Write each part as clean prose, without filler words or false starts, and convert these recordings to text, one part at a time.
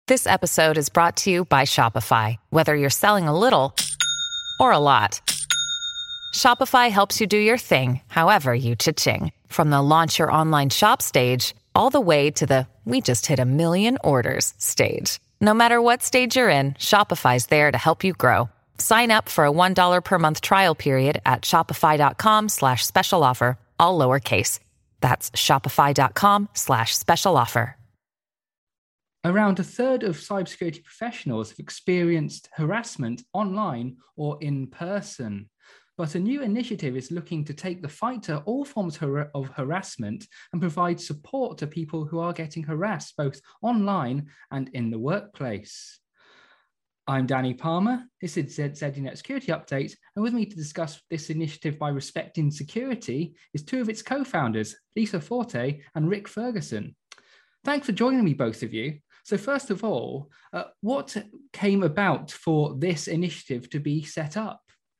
This episode is brought to you by Shopify. Whether you're selling a little or a lot, Shopify helps you do your thing, however you cha-ching. From the launch your online shop stage, all the way to the we just hit 1 million orders stage. No matter what stage you're in, Shopify's there to help you grow. Sign up for a $1 per month trial period at shopify.com/special offer, all lowercase. That's shopify.com/special offer. Around a third of cybersecurity professionals have experienced harassment online or in person. But a new initiative is looking to take the fight to all forms of harassment and provide support to people who are getting harassed both online and in the workplace. I'm Danny Palmer. This is ZDNet Security Update, and with me to discuss this initiative by Respecting Security is two of its co-founders, Lisa Forte and Rick Ferguson. Thanks for joining me, both of you. So first of all, what came about for this initiative to be set up?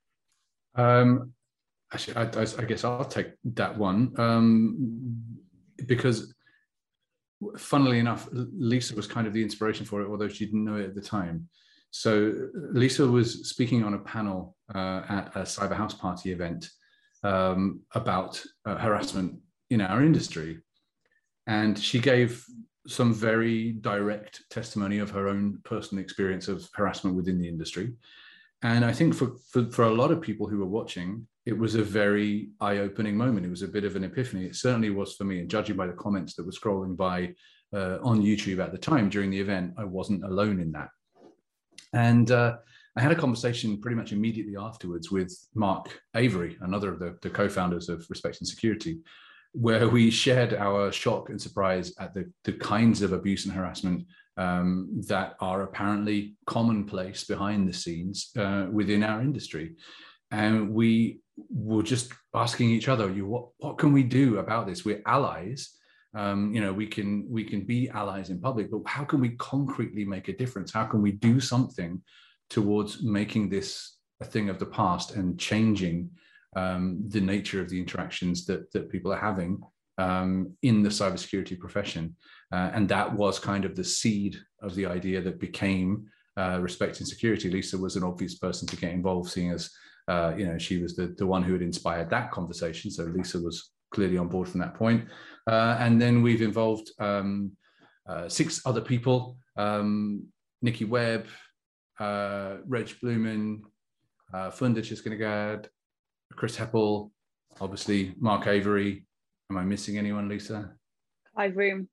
Actually, I guess I'll take that one because, funnily enough, Lisa was kind of the inspiration for it, although she didn't know it at the time. So Lisa was speaking on a panel at a Cyber House Party event about harassment in our industry, and she gave some very direct testimony of her own personal experience of harassment within the industry. And I think for a lot of people who were watching, it was a very eye-opening moment. It was a bit of an epiphany. It certainly was for me. And judging by the comments that were scrolling by on YouTube at the time during the event, I wasn't alone in that. And I had a conversation pretty much immediately afterwards with Mark Avery, another of the co-founders of Respecting Security, where we shared our shock and surprise at the kinds of abuse and harassment that are apparently commonplace behind the scenes within our industry. And we were just asking each other, what can we do about this? We're allies. We can be allies in public, but how can we concretely make a difference? How can we do something towards making this a thing of the past and changing the nature of the interactions that people are having in the cybersecurity profession? And that was kind of the seed of the idea that became Respecting Security. Lisa was an obvious person to get involved, seeing as she was the one who had inspired that conversation. So Lisa was clearly on board from that point. And then we've involved 6 other people: Nikki Webb, Reg Blumen, Funda Chiskanagad, Chris Heppel, obviously Mark Avery. Am I missing anyone, Lisa? Clive Room.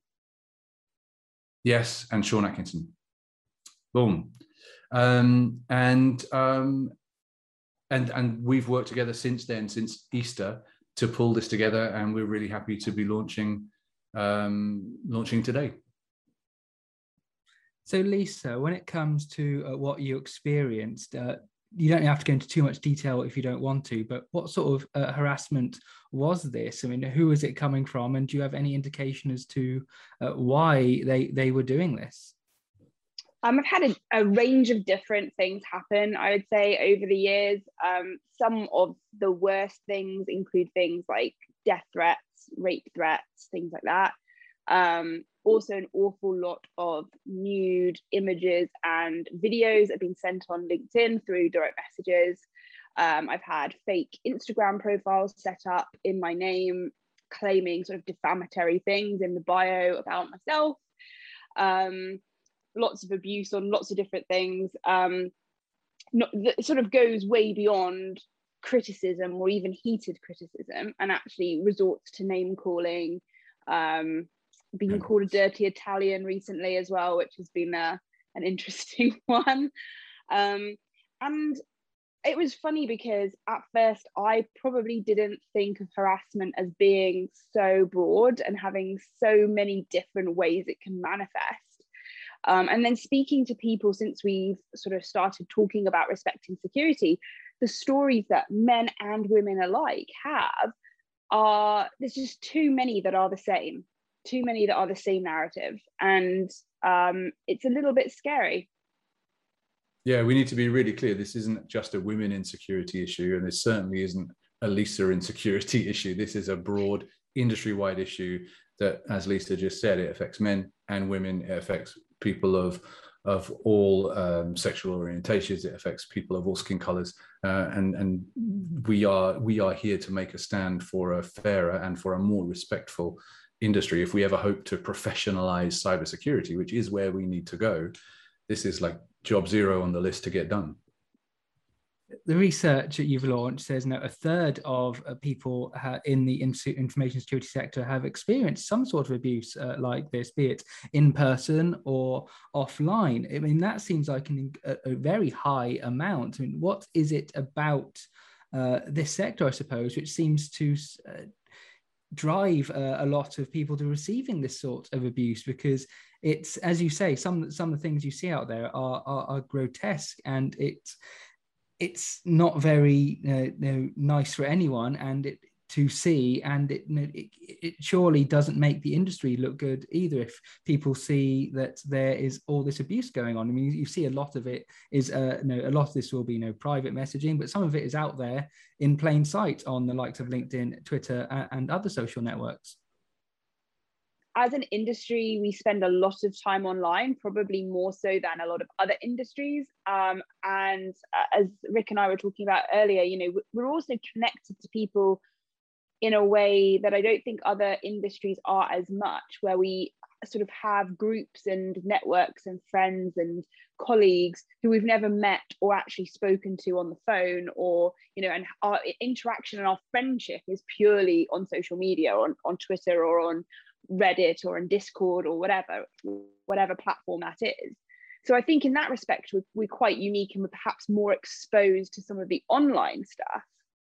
Yes, and Sean Atkinson. Boom. And we've worked together since then, since Easter, to pull this together, and we're really happy to be launching today. So Lisa, when it comes to what you experienced, you don't have to go into too much detail if you don't want to, but what sort of harassment was this? I mean, who was it coming from? And do you have any indication as to why they were doing this? I've had a range of different things happen, I would say, over the years. Some of the worst things include things like death threats, rape threats, things like that. Also an awful lot of nude images and videos that have been sent on LinkedIn through direct messages. I've had fake Instagram profiles set up in my name, claiming sort of defamatory things in the bio about myself. Lots of abuse on lots of different things. That sort of goes way beyond criticism or even heated criticism, and actually resorts to name calling, being called a dirty Italian recently as well, which has been an interesting one. And it was funny because at first I probably didn't think of harassment as being so broad and having so many different ways it can manifest. And then speaking to people since we've sort of started talking about Respecting Security, the stories that men and women alike have there's just too many that are the same narrative. And it's a little bit scary. Yeah, we need to be really clear. This isn't just a women insecurity issue, and this certainly isn't a Lisa insecurity issue. This is a broad industry-wide issue that, as Lisa just said, it affects men and women. It affects people of all sexual orientations. It affects people of all skin colors, and we are here to make a stand for a fairer and for a more respectful industry. If we ever hope to professionalize cybersecurity, which is where we need to go, this is like job zero on the list to get done. The research that you've launched says now a third of people in the information security sector have experienced some sort of abuse like this, be it in person or offline. I mean, that seems like a very high amount. I mean, what is it about this sector, I suppose, which seems to drive a lot of people to receiving this sort of abuse? Because it's, as you say, some of the things you see out there are grotesque, and it's not very nice for anyone to see, and it surely doesn't make the industry look good either if people see that there is all this abuse going on. I mean, you see a lot of it is a lot of this will be private messaging, but some of it is out there in plain sight on the likes of LinkedIn, Twitter, and other social networks. As an industry, we spend a lot of time online, probably more so than a lot of other industries. And as Rick and I were talking about earlier, we're also connected to people in a way that I don't think other industries are as much, where we sort of have groups and networks and friends and colleagues who we've never met or actually spoken to on the phone, or, and our interaction and our friendship is purely on social media, or on Twitter, or on Reddit, or in Discord, or whatever platform that is. So I think in that respect, we're quite unique, and we're perhaps more exposed to some of the online stuff.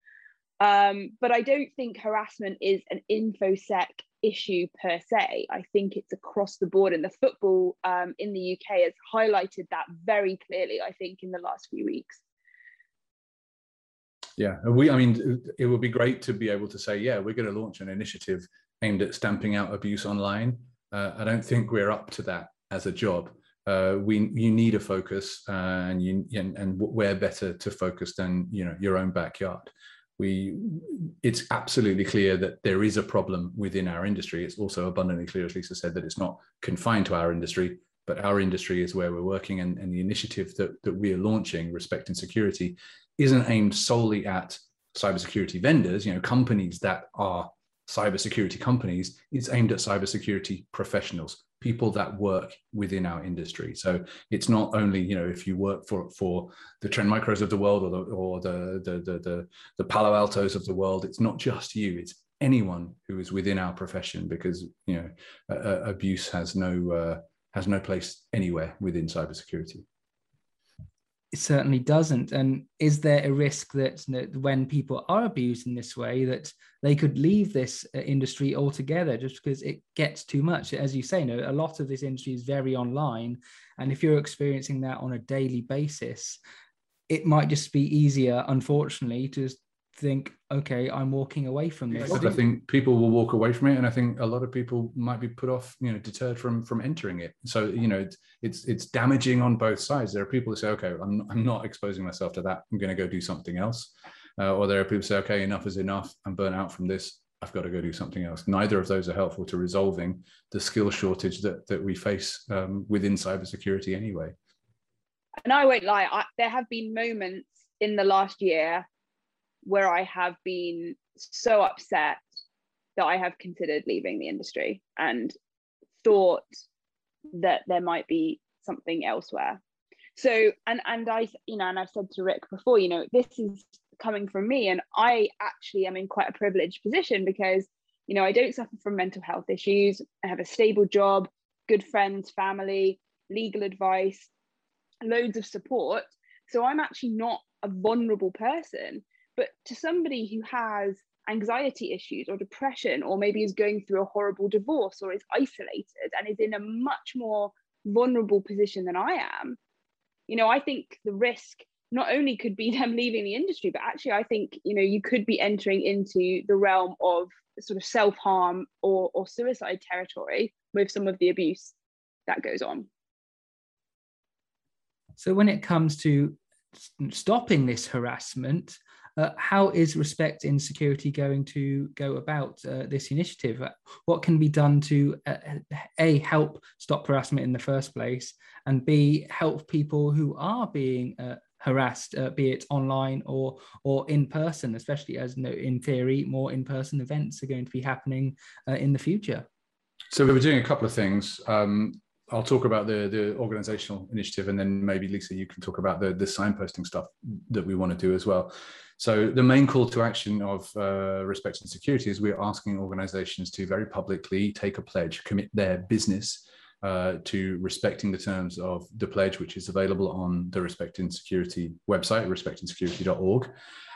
But I don't think harassment is an InfoSec issue per se. I think it's across the board, and the football in the UK has highlighted that very clearly, I think, in the last few weeks. Yeah, it would be great to be able to say, yeah, we're going to launch an initiative aimed at stamping out abuse online. I don't think we're up to that as a job. You need a focus, and where better to focus than your own backyard. It's absolutely clear that there is a problem within our industry. It's also abundantly clear, as Lisa said, that it's not confined to our industry, but our industry is where we're working, and the initiative that we are launching, Respect and Security, isn't aimed solely at cybersecurity vendors, companies that are cybersecurity companies. It's aimed at cybersecurity professionals, people that work within our industry. So it's not only, if you work for the Trend Micros of the world, or the Palo Altos of the world, it's not just you, it's anyone who is within our profession, because abuse has no place anywhere within cybersecurity. It certainly doesn't. And is there a risk that when people are abused in this way, that they could leave this industry altogether just because it gets too much? As you say, a lot of this industry is very online, and if you're experiencing that on a daily basis, it might just be easier, unfortunately, to think, okay, I'm walking away from this. I think people will walk away from it, and I think a lot of people might be put off, deterred from entering it. So it's damaging on both sides. There are people who say, okay, I'm not exposing myself to that, I'm going to go do something else, or there are people who say, okay, enough is enough, I'm burnt out from this, I've got to go do something else. Neither of those are helpful to resolving the skill shortage that we face within cybersecurity anyway. And I won't lie, there have been moments in the last year where I have been so upset that I have considered leaving the industry and thought that there might be something elsewhere. So, and I, and I've said to Rick before, this is coming from me, and I actually am in quite a privileged position because, I don't suffer from mental health issues. I have a stable job, good friends, family, legal advice, loads of support. So I'm actually not a vulnerable person. But to somebody who has anxiety issues or depression, or maybe is going through a horrible divorce, or is isolated and is in a much more vulnerable position than I am, I think the risk not only could be them leaving the industry, but actually I think, you could be entering into the realm of sort of self-harm or suicide territory with some of the abuse that goes on. So when it comes to stopping this harassment, How is Respect in Security going to go about this initiative? What can be done to A, help stop harassment in the first place, and B, help people who are being harassed, be it online or in person, especially as in theory, more in-person events are going to be happening in the future? So we were doing a couple of things. I'll talk about the organizational initiative, and then maybe Lisa, you can talk about the signposting stuff that we want to do as well. So the main call to action of Respect and Security is we're asking organizations to very publicly take a pledge, commit their business to respecting the terms of the pledge, which is available on the Respect and Security website, respectandsecurity.org,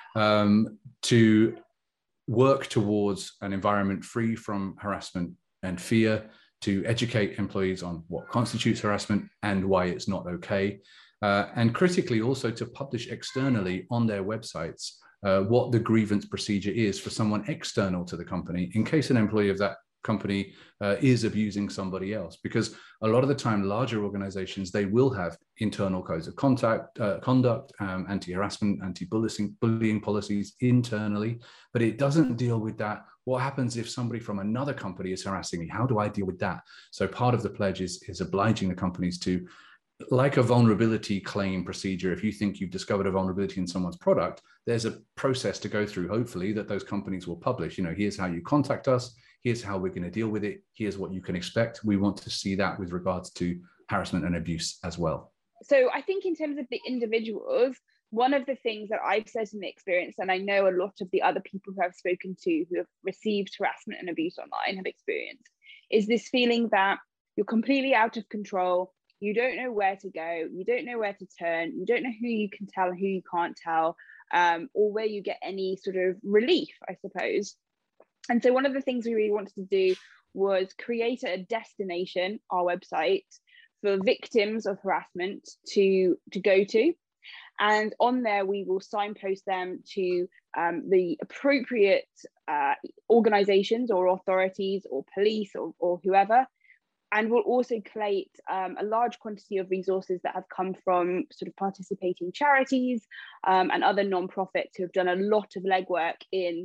to work towards an environment free from harassment and fear, to educate employees on what constitutes harassment and why it's not okay, and critically also to publish externally on their websites what the grievance procedure is for someone external to the company in case an employee of that company is abusing somebody else. Because a lot of the time, larger organizations, they will have internal codes of conduct, anti-harassment, anti-bullying policies internally, but it doesn't deal with that. What happens if somebody from another company is harassing me? How do I deal with that? So part of the pledge is obliging the companies to, like a vulnerability claim procedure, if you think you've discovered a vulnerability in someone's product, there's a process to go through, hopefully, that those companies will publish. Here's how you contact us. Here's how we're going to deal with it. Here's what you can expect. We want to see that with regards to harassment and abuse as well. So I think in terms of the individuals, one of the things that I've certainly experienced, and I know a lot of the other people who I've spoken to who have received harassment and abuse online have experienced, is this feeling that you're completely out of control. You don't know where to go. You don't know where to turn. You don't know who you can tell, who you can't tell, or where you get any sort of relief, I suppose. And so one of the things we really wanted to do was create a destination, our website, for victims of harassment to go to. And on there, we will signpost them to the appropriate organizations or authorities or police or whoever. And we'll also collate a large quantity of resources that have come from sort of participating charities and other nonprofits who have done a lot of legwork in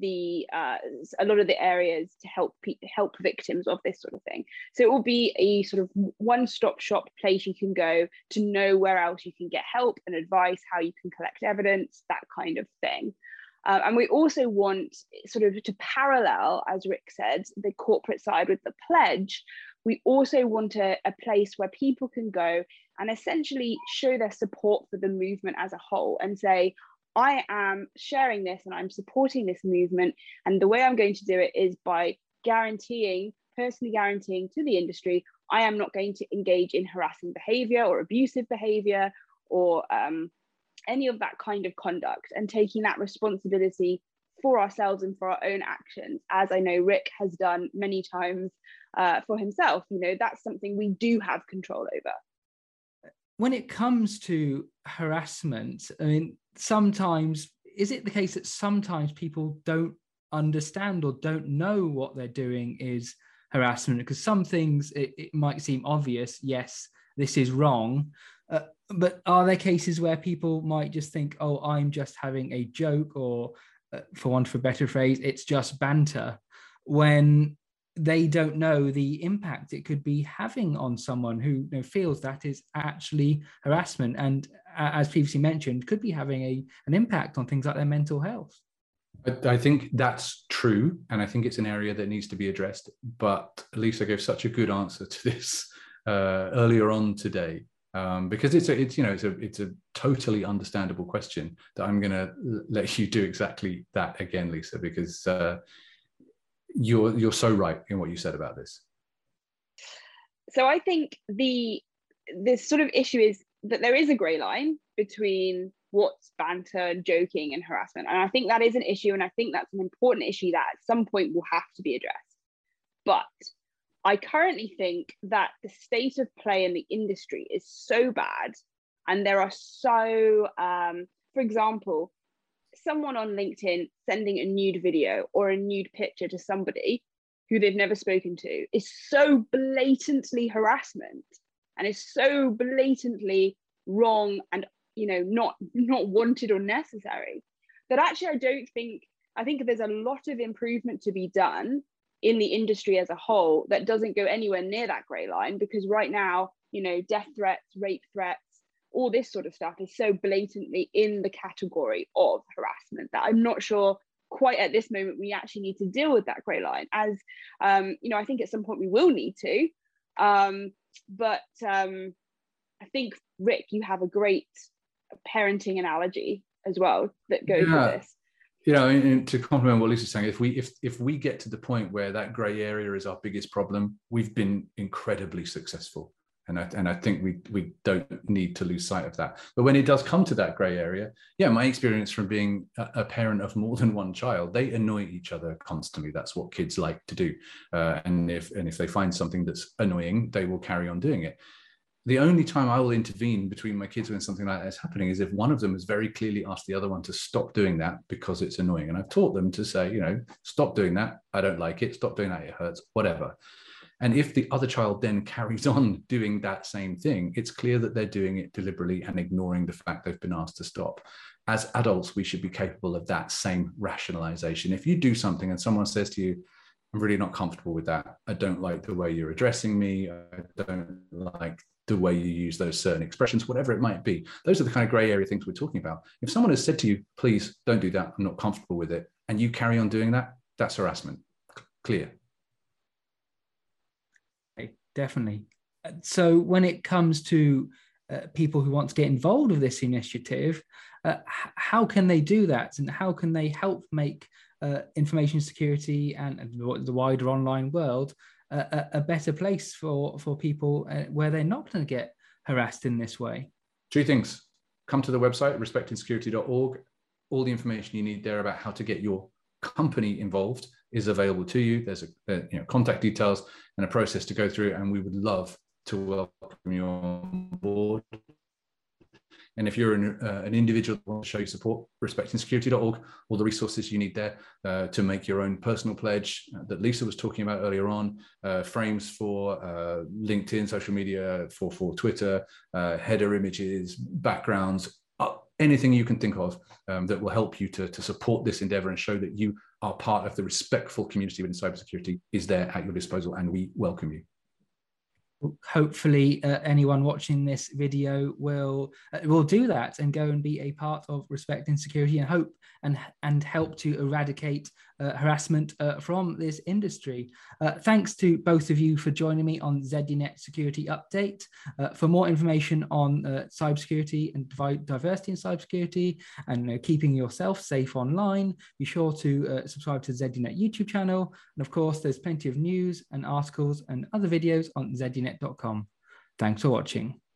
a lot of the areas to help victims of this sort of thing. So it will be a sort of one-stop shop place you can go to know where else you can get help and advice, how you can collect evidence, that kind of thing. And we also want sort of to parallel, as Rick said, the corporate side with the pledge. We also want a place where people can go and essentially show their support for the movement as a whole and say, I am sharing this and I'm supporting this movement. And the way I'm going to do it is by personally guaranteeing to the industry, I am not going to engage in harassing behavior or abusive behavior or any of that kind of conduct, and taking that responsibility for ourselves and for our own actions, as I know Rick has done many times for himself. That's something we do have control over. When it comes to harassment, I mean, sometimes, is it the case that sometimes people don't understand or don't know what they're doing is harassment? Because some things, it might seem obvious, yes, this is wrong, but are there cases where people might just think, oh, I'm just having a joke, or for want of a better phrase, it's just banter, when they don't know the impact it could be having on someone who feels that is actually harassment, and as previously mentioned, could be having an impact on things like their mental health? I think that's true, and I think it's an area that needs to be addressed. But Lisa gave such a good answer to this earlier on today, because it's a totally understandable question that I'm going to let you do exactly that again, Lisa, because you're so right in what you said about this. So I think this sort of issue is that there is a grey line between what's banter, joking, and harassment. And I think that is an issue, and I think that's an important issue that at some point will have to be addressed. But I currently think that the state of play in the industry is so bad, and there are so, for example, someone on LinkedIn sending a nude video or a nude picture to somebody who they've never spoken to is so blatantly harassment and is so blatantly wrong and not wanted or necessary. that actually I think there's a lot of improvement to be done in the industry as a whole that doesn't go anywhere near that grey line, because right now, you know, death threats, rape threats, all this sort of stuff is so blatantly in the category of harassment that I'm not sure quite at this moment we actually need to deal with that grey line. As you know, I think at some point we will need to, but I think, Rick, you have a great parenting analogy as well that goes with this. You know, and to complement what Lisa's saying, if we get to the point where that grey area is our biggest problem, we've been incredibly successful. And I think we don't need to lose sight of that. But when it does come to that grey area, yeah, my experience from being a parent of more than one child, they annoy each other constantly. That's what kids like to do. And if they find something that's annoying, they will carry on doing it. The only time I will intervene between my kids when something like that is happening is if one of them has very clearly asked the other one to stop doing that because it's annoying. And I've taught them to say, you know, stop doing that. I don't like it. Stop doing that. It hurts, whatever. And if the other child then carries on doing that same thing, it's clear that they're doing it deliberately and ignoring the fact they've been asked to stop. As adults, we should be capable of that same rationalization. If you do something and someone says to you, I'm really not comfortable with that. I don't like the way you're addressing me. I don't like the way you use those certain expressions, whatever it might be. Those are the kind of gray area things we're talking about. If someone has said to you, please don't do that, I'm not comfortable with it, and you carry on doing that, that's harassment. Clear. Definitely. So when it comes to people who want to get involved with this initiative, how can they do that? And how can they help make information security and the wider online world a better place for people where they're not going to get harassed in this way? Two things. Come to the website, respectinsecurity.org. All the information you need there about how to get your company involved is available to you. There's contact details and a process to go through, and we would love to welcome you on board. And if you're an individual who wants to show your support, respectinsecurity.org, all the resources you need there to make your own personal pledge that Lisa was talking about earlier on, frames for LinkedIn, social media, for Twitter, header images, backgrounds, anything you can think of that will help you to support this endeavor and show that you are part of the respectful community within cybersecurity is there at your disposal, and we welcome you. Hopefully anyone watching this video will do that and go and be a part of Respect in Security, and hope and help to eradicate harassment from this industry. Thanks to both of you for joining me on ZDNet Security Update. For more information on cybersecurity and diversity in cybersecurity and keeping yourself safe online, be sure to subscribe to the ZDNet YouTube channel. And of course, there's plenty of news and articles and other videos on ZDNet.com. Thanks for watching.